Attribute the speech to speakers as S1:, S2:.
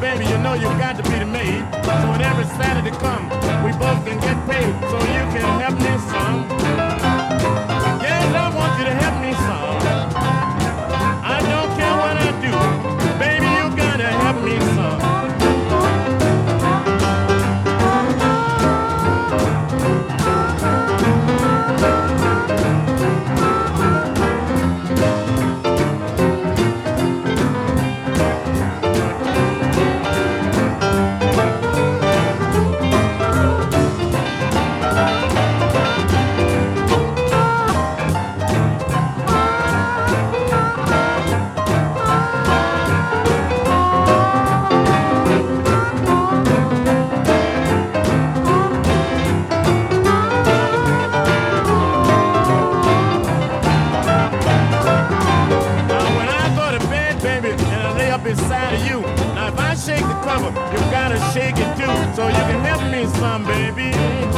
S1: baby, you know you got to be the maid. So when every Saturday come, we both can get paid. So you can help me some. Yes, I want you to help me some. I don't care what I do. Baby, you gotta help me some. Beside of you. Now if I shake the cover, you gotta shake it too. So you can help me some, baby.